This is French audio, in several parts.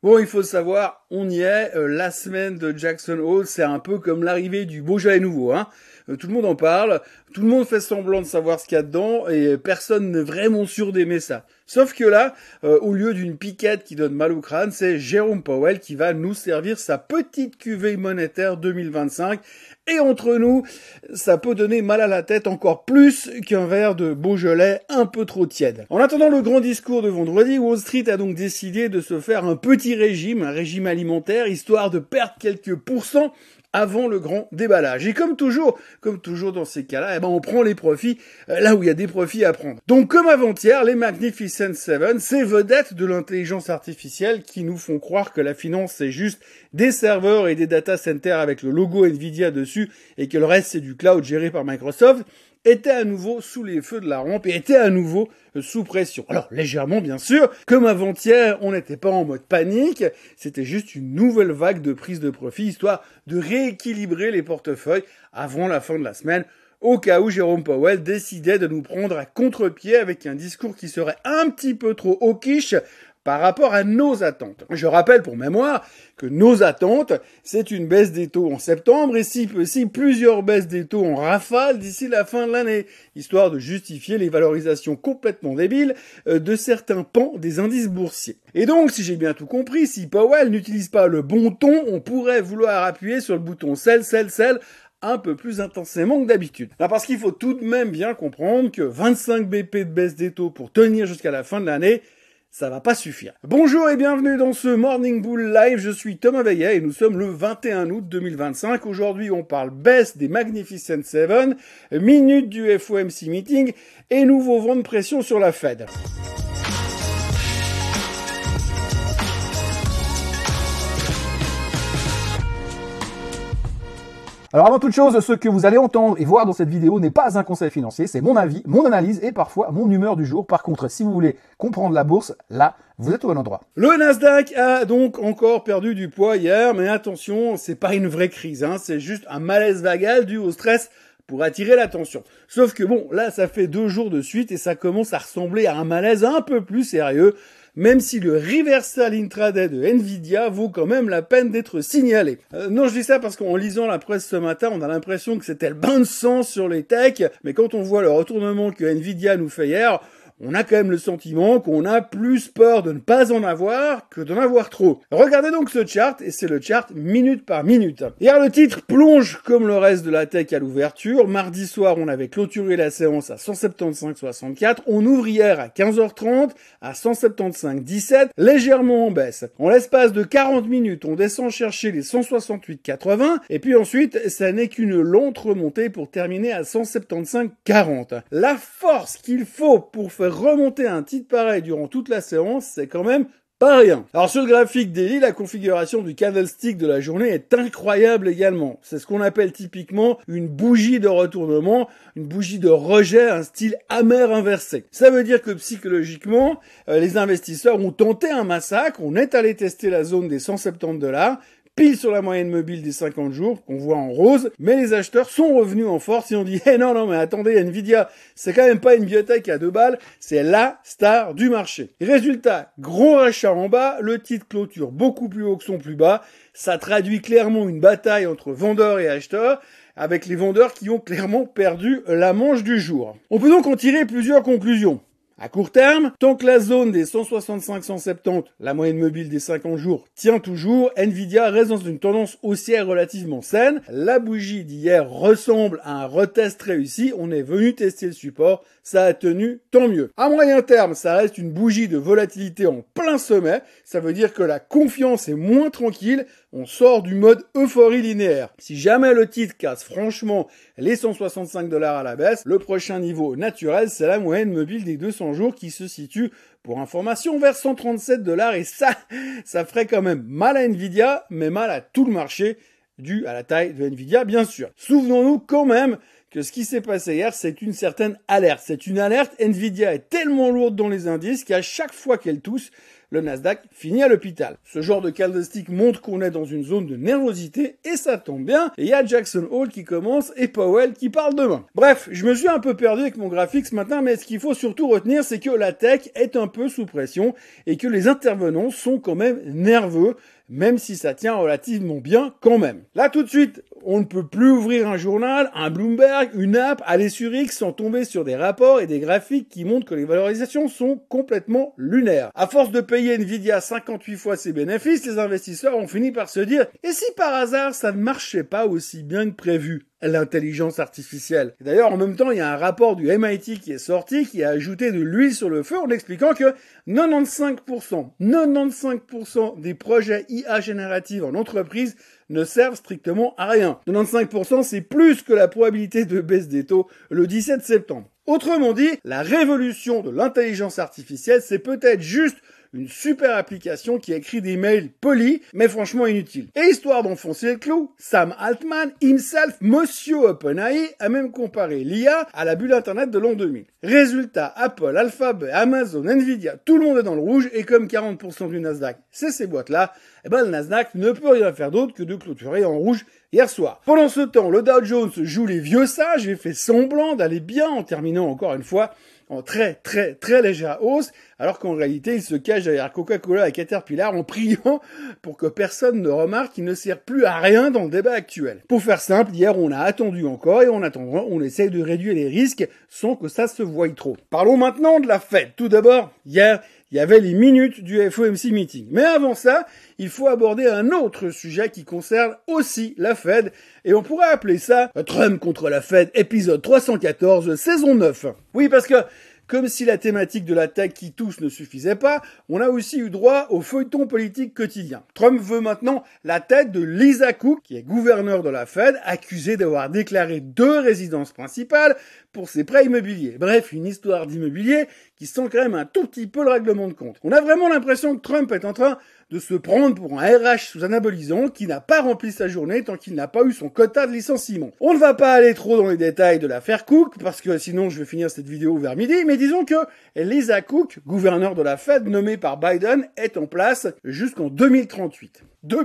Bon, il faut savoir, on y est, la semaine de Jackson Hole, c'est un peu comme l'arrivée du Beaujolais nouveau, hein. Tout le monde en parle, tout le monde fait semblant de savoir ce qu'il y a dedans, et personne n'est vraiment sûr d'aimer ça. Sauf que là, au lieu d'une piquette qui donne mal au crâne, c'est Jérôme Powell qui va nous servir sa petite cuvée monétaire 2025. Et entre nous, ça peut donner mal à la tête encore plus qu'un verre de Beaujolais un peu trop tiède. En attendant le grand discours de vendredi, Wall Street a donc décidé de se faire un petit régime, un régime alimentaire, histoire de perdre quelques pourcents avant le grand déballage. Et comme toujours dans ces cas-là, on prend les profits là où il y a des profits à prendre. Donc comme avant-hier, les Magnificent Seven, ces vedettes de l'intelligence artificielle qui nous font croire que la finance c'est juste des serveurs et des data centers avec le logo Nvidia dessus et que le reste c'est du cloud géré par Microsoft, était à nouveau sous les feux de la rampe et était à nouveau sous pression. Alors, légèrement, bien sûr, comme avant-hier, on n'était pas en mode panique, c'était juste une nouvelle vague de prise de profit, histoire de rééquilibrer les portefeuilles avant la fin de la semaine, au cas où Jérôme Powell décidait de nous prendre à contre-pied avec un discours qui serait un petit peu trop hawkish par rapport à nos attentes. Je rappelle pour mémoire que nos attentes, c'est une baisse des taux en septembre et si possible plusieurs baisses des taux en rafale d'ici la fin de l'année, histoire de justifier les valorisations complètement débiles de certains pans des indices boursiers. Et donc, si j'ai bien tout compris, si Powell n'utilise pas le bon ton, on pourrait vouloir appuyer sur le bouton sell un peu plus intensément que d'habitude. Là, parce qu'il faut tout de même bien comprendre que 25 BP de baisse des taux pour tenir jusqu'à la fin de l'année, ça va pas suffire. Bonjour et bienvenue dans ce Morning Bull Live, je suis Thomas Veillet et nous sommes le 21 août 2025. Aujourd'hui, on parle baisse des Magnificent Seven, minute du FOMC meeting et nouveau vent de pression sur la Fed. Alors avant toute chose, ce que vous allez entendre et voir dans cette vidéo n'est pas un conseil financier, c'est mon avis, mon analyse et parfois mon humeur du jour. Par contre, si vous voulez comprendre la bourse, là, vous êtes au bon endroit. Le Nasdaq a donc encore perdu du poids hier, mais attention, c'est pas une vraie crise, hein, c'est juste un malaise vagal dû au stress pour attirer l'attention. Sauf que bon, là, ça fait 2 jours de suite et ça commence à ressembler à un malaise un peu plus sérieux, même si le reversal intraday de Nvidia vaut quand même la peine d'être signalé. Non, je dis ça parce qu'en lisant la presse ce matin, on a l'impression que c'était le bain de sang sur les techs, mais quand on voit le retournement que Nvidia nous fait hier, on a quand même le sentiment qu'on a plus peur de ne pas en avoir que d'en avoir trop. Regardez donc ce chart, et c'est le chart minute par minute. Hier, le titre plonge comme le reste de la tech à l'ouverture. Mardi soir, on avait clôturé la séance à 175,64. On ouvre hier à 15h30 à 175,17, légèrement en baisse. En l'espace de 40 minutes, on descend chercher les 168,80, et puis ensuite, ça n'est qu'une lente remontée pour terminer à 175,40. La force qu'il faut pour faire remonter un titre pareil durant toute la séance, c'est quand même pas rien. Alors sur le graphique daily, la configuration du candlestick de la journée est incroyable également. C'est ce qu'on appelle typiquement une bougie de retournement, une bougie de rejet, un style amer inversé. Ça veut dire que psychologiquement, les investisseurs ont tenté un massacre, on est allé tester la zone des 170$, pile sur la moyenne mobile des 50 jours, qu'on voit en rose, mais les acheteurs sont revenus en force et ont dit « Eh non, mais attendez, Nvidia, c'est quand même pas une biotech à 2 balles, c'est la star du marché. » Résultat, gros rachat en bas, le titre clôture beaucoup plus haut que son plus bas, ça traduit clairement une bataille entre vendeurs et acheteurs, avec les vendeurs qui ont clairement perdu la manche du jour. On peut donc en tirer plusieurs conclusions. À court terme, tant que la zone des 165-170, la moyenne mobile des 50 jours, tient toujours, Nvidia reste dans une tendance haussière relativement saine. La bougie d'hier ressemble à un retest réussi. On est venu tester le support. Ça a tenu, tant mieux. À moyen terme, ça reste une bougie de volatilité en plein sommet. Ça veut dire que la confiance est moins tranquille. On sort du mode euphorie linéaire. Si jamais le titre casse franchement les 165$ à la baisse, le prochain niveau naturel, c'est la moyenne mobile des 200 jours qui se situe, pour information, vers 137$. Et ça ferait quand même mal à Nvidia, mais mal à tout le marché, dû à la taille de Nvidia, bien sûr. Souvenons-nous quand même que ce qui s'est passé hier, c'est une certaine alerte. C'est une alerte. Nvidia est tellement lourde dans les indices qu'à chaque fois qu'elle tousse, le Nasdaq finit à l'hôpital. Ce genre de candlestick montre qu'on est dans une zone de nervosité et ça tombe bien. Et il y a Jackson Hole qui commence et Powell qui parle demain. Bref, je me suis un peu perdu avec mon graphique ce matin, mais ce qu'il faut surtout retenir, c'est que la tech est un peu sous pression et que les intervenants sont quand même nerveux, même si ça tient relativement bien quand même. Là tout de suite, on ne peut plus ouvrir un journal, un Bloomberg, une app, aller sur X sans tomber sur des rapports et des graphiques qui montrent que les valorisations sont complètement lunaires. À force de payer Nvidia 58 fois ses bénéfices, les investisseurs ont fini par se dire « Et si par hasard ça ne marchait pas aussi bien que prévu ?» L'intelligence artificielle. D'ailleurs, en même temps, il y a un rapport du MIT qui est sorti qui a ajouté de l'huile sur le feu en expliquant que 95% des projets IA génératifs en entreprise ne servent strictement à rien. 95%, c'est plus que la probabilité de baisse des taux le 17 septembre. Autrement dit, la révolution de l'intelligence artificielle, c'est peut-être juste une super application qui écrit des mails polis, mais franchement inutiles. Et histoire d'enfoncer le clou, Sam Altman himself, Monsieur OpenAI, a même comparé l'IA à la bulle Internet de l'an 2000. Résultat, Apple, Alphabet, Amazon, Nvidia, tout le monde est dans le rouge, et comme 40% du Nasdaq, c'est ces boîtes-là, le Nasdaq ne peut rien faire d'autre que de clôturer en rouge hier soir. Pendant ce temps, le Dow Jones joue les vieux sages et fait semblant d'aller bien en terminant encore une fois en très légère hausse, alors qu'en réalité, il se cache derrière Coca-Cola et Caterpillar en priant pour que personne ne remarque qu'il ne sert plus à rien dans le débat actuel. Pour faire simple, hier, on a attendu encore et en attendant, on essaye de réduire les risques sans que ça se voie trop. Parlons maintenant de la Fed. Tout d'abord, hier, il y avait les minutes du FOMC meeting. Mais avant ça, il faut aborder un autre sujet qui concerne aussi la Fed, et on pourrait appeler ça Trump contre la Fed, épisode 314, saison 9. Oui, parce que comme si la thématique de la tech qui tousse ne suffisait pas, on a aussi eu droit au feuilleton politique quotidien. Trump veut maintenant la tête de Lisa Cook, qui est gouverneur de la Fed, accusée d'avoir déclaré 2 résidences principales pour ses prêts immobiliers. Bref, une histoire d'immobilier qui sent quand même un tout petit peu le règlement de compte. On a vraiment l'impression que Trump est en train de se prendre pour un RH sous anabolisant qui n'a pas rempli sa journée tant qu'il n'a pas eu son quota de licenciement. On ne va pas aller trop dans les détails de l'affaire Cook, parce que sinon je vais finir cette vidéo vers midi, mais disons que Lisa Cook, gouverneur de la Fed nommée par Biden, est en place jusqu'en 2038.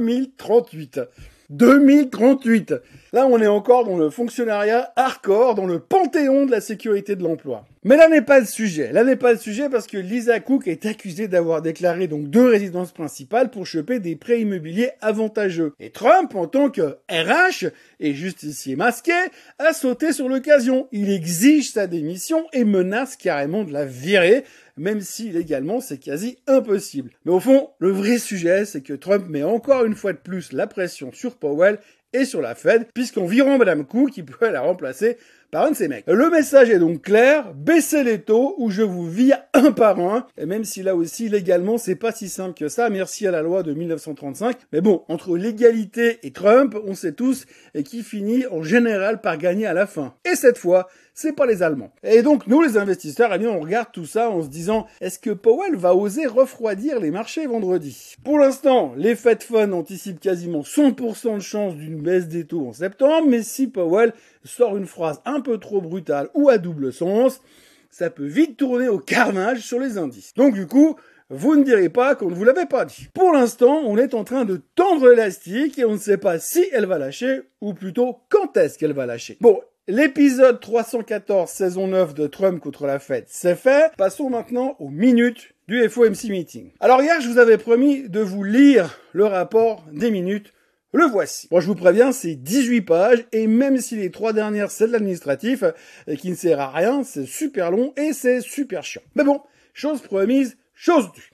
2038. Là, on est encore dans le fonctionnariat hardcore, dans le panthéon de la sécurité de l'emploi. Mais là n'est pas le sujet. Parce que Lisa Cook est accusée d'avoir déclaré donc 2 résidences principales pour choper des prêts immobiliers avantageux. Et Trump, en tant que RH et justicier masqué, a sauté sur l'occasion. Il exige sa démission et menace carrément de la virer, même si légalement c'est quasi impossible. Mais au fond, le vrai sujet, c'est que Trump met encore une fois de plus la pression sur Powell et sur la Fed, puisqu'en virant Madame Cook, il pourrait la remplacer par un de ses mecs. Le message est donc clair, baissez les taux ou je vous vire un par un, et même si là aussi légalement c'est pas si simple que ça, merci à la loi de 1935, mais bon, entre l'égalité et Trump, on sait tous, et qui finit en général par gagner à la fin. Et cette fois, c'est pas les Allemands. Et donc, nous, les investisseurs, eh bien, on regarde tout ça en se disant, est-ce que Powell va oser refroidir les marchés vendredi? Pour l'instant, les Fed Funds anticipent quasiment 100% de chance d'une baisse des taux en septembre, mais si Powell sort une phrase un peu trop brutale ou à double sens, ça peut vite tourner au carnage sur les indices. Donc, du coup, vous ne direz pas qu'on ne vous l'avait pas dit. Pour l'instant, on est en train de tendre l'élastique et on ne sait pas si elle va lâcher, ou plutôt quand est-ce qu'elle va lâcher. Bon, l'épisode 314, saison 9 de Trump contre la Fed, c'est fait. Passons maintenant aux minutes du FOMC meeting. Alors hier, je vous avais promis de vous lire le rapport des minutes. Le voici. Bon, je vous préviens, c'est 18 pages, et même si les 3 dernières, c'est de l'administratif, qui ne sert à rien, c'est super long et c'est super chiant. Mais bon, chose promise, chose due.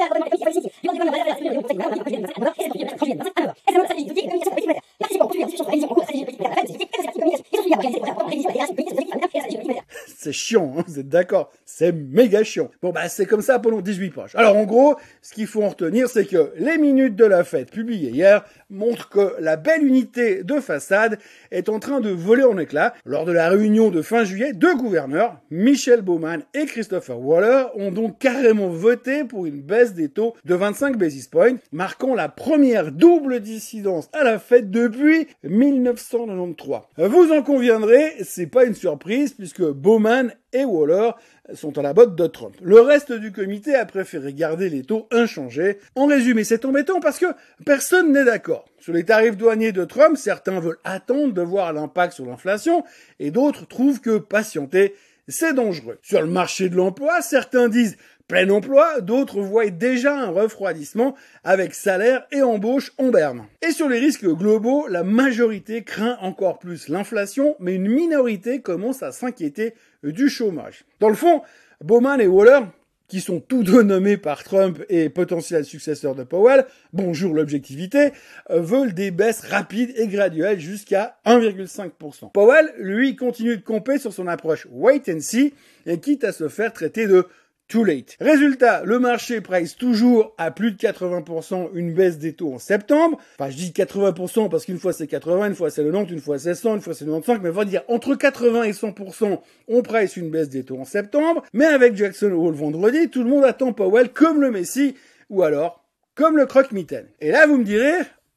C'est chiant, hein, vous êtes d'accord? C'est méga chiant. Bon, c'est comme ça pendant 18 pages. Alors, en gros, ce qu'il faut en retenir, c'est que les minutes de la Fed publiées hier montrent que la belle unité de façade est en train de voler en éclats. Lors de la réunion de fin juillet, 2 gouverneurs, Michelle Bowman et Christopher Waller, ont donc carrément voté pour une baisse des taux de 25 basis points, marquant la première double dissidence à la Fed depuis 1993. Vous en conviendrez, c'est pas une surprise puisque Bowman et Waller sont à la botte de Trump. Le reste du comité a préféré garder les taux inchangés. En résumé, c'est embêtant parce que personne n'est d'accord. Sur les tarifs douaniers de Trump, certains veulent attendre de voir l'impact sur l'inflation et d'autres trouvent que patienter, c'est dangereux. Sur le marché de l'emploi, certains disent plein emploi, d'autres voient déjà un refroidissement avec salaire et embauche en berne. Et sur les risques globaux, la majorité craint encore plus l'inflation, mais une minorité commence à s'inquiéter du chômage. Dans le fond, Bowman et Waller, qui sont tous deux nommés par Trump et potentiels successeurs de Powell, bonjour l'objectivité, veulent des baisses rapides et graduelles jusqu'à 1,5%. Powell, lui, continue de camper sur son approche wait and see et quitte à se faire traiter de too late. Résultat, le marché price toujours à plus de 80% une baisse des taux en septembre. Enfin, je dis 80% parce qu'une fois c'est 80, une fois c'est 90, une fois c'est 100, une fois c'est 95, mais on va dire entre 80 et 100%, on price une baisse des taux en septembre. Mais avec Jackson Hole vendredi, tout le monde attend Powell comme le Messie, ou alors comme le croque-mitaine. Et là, vous me direz,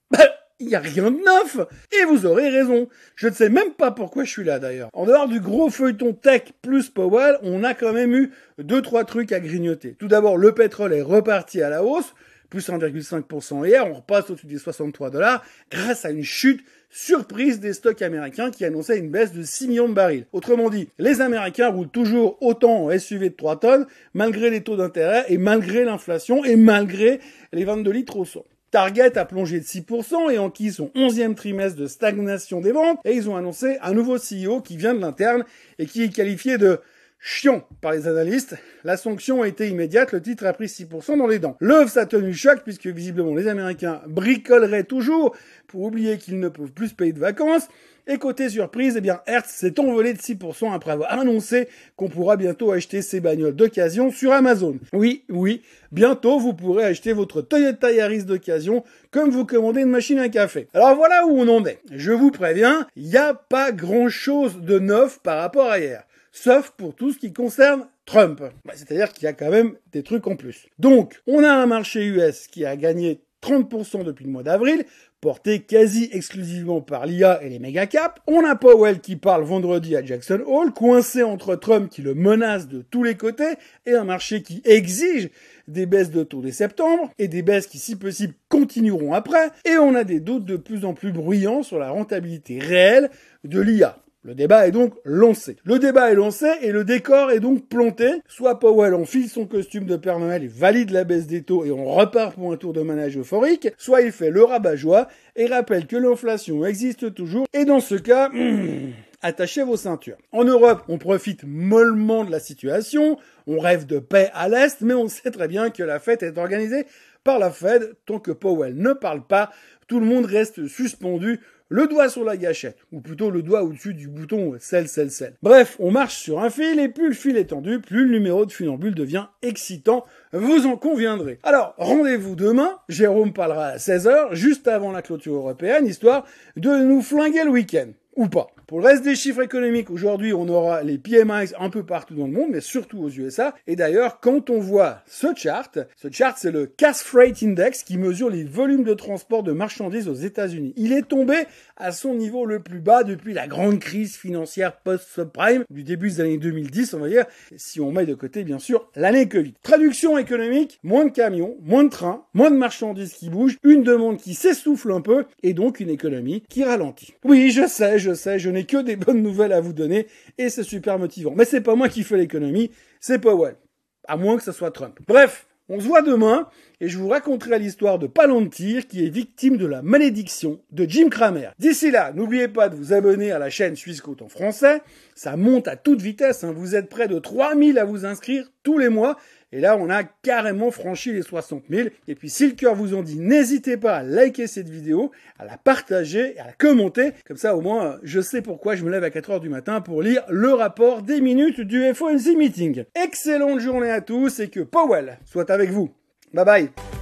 il n'y a rien de neuf. Et vous aurez raison. Je ne sais même pas pourquoi je suis là d'ailleurs. En dehors du gros feuilleton tech plus Powell, on a quand même eu 2-3 trucs à grignoter. Tout d'abord, le pétrole est reparti à la hausse, plus 1,5% hier, on repasse au-dessus des 63 $ grâce à une chute surprise des stocks américains qui annonçaient une baisse de 6 millions de barils. Autrement dit, les Américains roulent toujours autant en SUV de 3 tonnes, malgré les taux d'intérêt et malgré l'inflation et malgré les 22 litres au 100. Target a plongé de 6% et enquis son 11e trimestre de stagnation des ventes et ils ont annoncé un nouveau CEO qui vient de l'interne et qui est qualifié de chiant par les analystes. La sanction a été immédiate, le titre a pris 6% dans les dents. L'œuvre s'est tenu choc puisque visiblement les Américains bricoleraient toujours pour oublier qu'ils ne peuvent plus se payer de vacances. Et côté surprise, eh bien, Hertz s'est envolé de 6% après avoir annoncé qu'on pourra bientôt acheter ses bagnoles d'occasion sur Amazon. Oui, bientôt vous pourrez acheter votre Toyota Yaris d'occasion comme vous commandez une machine à café. Alors voilà où on en est. Je vous préviens, il n'y a pas grand chose de neuf par rapport à hier. Sauf pour tout ce qui concerne Trump. C'est-à-dire qu'il y a quand même des trucs en plus. Donc, on a un marché US qui a gagné 30% depuis le mois d'avril, porté quasi exclusivement par l'IA et les méga-caps. On a Powell qui parle vendredi à Jackson Hole, coincé entre Trump qui le menace de tous les côtés et un marché qui exige des baisses de taux dès septembre et des baisses qui, si possible, continueront après. Et on a des doutes de plus en plus bruyants sur la rentabilité réelle de l'IA. Le débat est donc lancé. Le débat est lancé et le décor est donc planté. Soit Powell enfile son costume de Père Noël et valide la baisse des taux et on repart pour un tour de manège euphorique, soit il fait le rabat-joie et rappelle que l'inflation existe toujours et dans ce cas, attachez vos ceintures. En Europe, on profite mollement de la situation, on rêve de paix à l'Est, mais on sait très bien que la fête est organisée par la Fed. Tant que Powell ne parle pas, tout le monde reste suspendu, le doigt sur la gâchette, ou plutôt le doigt au-dessus du bouton sell. Bref, on marche sur un fil, et plus le fil est tendu, plus le numéro de funambule devient excitant, vous en conviendrez. Alors, rendez-vous demain, Jérôme parlera à 16h, juste avant la clôture européenne, histoire de nous flinguer le week-end. Ou pas. Pour le reste des chiffres économiques, aujourd'hui, on aura les PMI un peu partout dans le monde, mais surtout aux USA. Et d'ailleurs, quand on voit ce chart, c'est le Cass Freight Index qui mesure les volumes de transport de marchandises aux États-Unis. Il est tombé à son niveau le plus bas depuis la grande crise financière post-subprime du début des années 2010, on va dire, si on met de côté, bien sûr, l'année Covid. Traduction économique, moins de camions, moins de trains, moins de marchandises qui bougent, une demande qui s'essouffle un peu, et donc une économie qui ralentit. Oui, je sais, je n'ai que des bonnes nouvelles à vous donner, et c'est super motivant. Mais c'est pas moi qui fais l'économie, c'est Powell. À moins que ce soit Trump. Bref, on se voit demain, et je vous raconterai l'histoire de Palantir, qui est victime de la malédiction de Jim Cramer. D'ici là, n'oubliez pas de vous abonner à la chaîne Suisse Côte en français. Ça monte à toute vitesse, hein. Vous êtes près de 3000 à vous inscrire tous les mois. Et là, on a carrément franchi les 60 000. Et puis, si le cœur vous en dit, n'hésitez pas à liker cette vidéo, à la partager et à la commenter. Comme ça, au moins, je sais pourquoi je me lève à 4h du matin pour lire le rapport des minutes du FOMC Meeting. Excellente journée à tous et que Powell soit avec vous. Bye bye.